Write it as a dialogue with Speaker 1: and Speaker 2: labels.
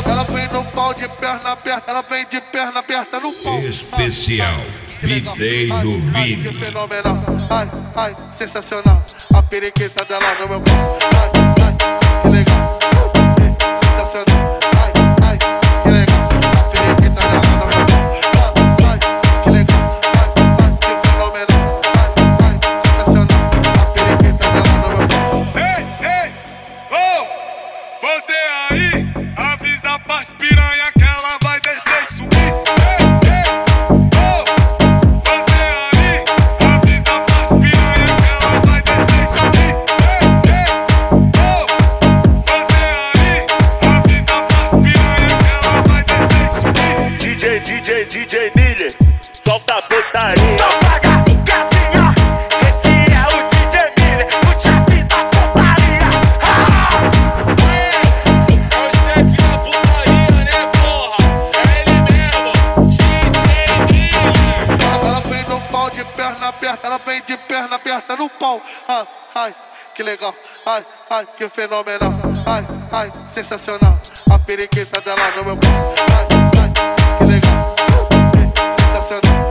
Speaker 1: Ela vem no pau de perna aberta, ela vem de perna aberta no pau.
Speaker 2: Especial Videiro Vini.
Speaker 1: Que fenomenal, ai, ai, sensacional. A periquita dela no meu pau. Ai, ai, que legal, sensacional. Ai, ai, que legal. A periquita dela no meu pau. Ai, ai, que legal. Ai, ai, que fenomenal. Ai, ai, sensacional. A periquita dela no meu pau.
Speaker 3: Ei, ei, oh, você aí, avisa pras piranha que ela vai descer e subir.
Speaker 4: DJ Miller, solta a putaria.
Speaker 5: Então paga, gatinha, esse é o DJ Miller, o chefe da putaria.
Speaker 3: É o chefe da putaria, né, porra? É ele mesmo, DJ Miller.
Speaker 1: Ela vem no pau de perna aberta, ela vem de perna aberta no pau. Ai, ai, que legal. Ai, ai, que fenomenal. Ai, ai, sensacional. A periquita dela no meu pau. Ai, ai, que legal. Sensacional.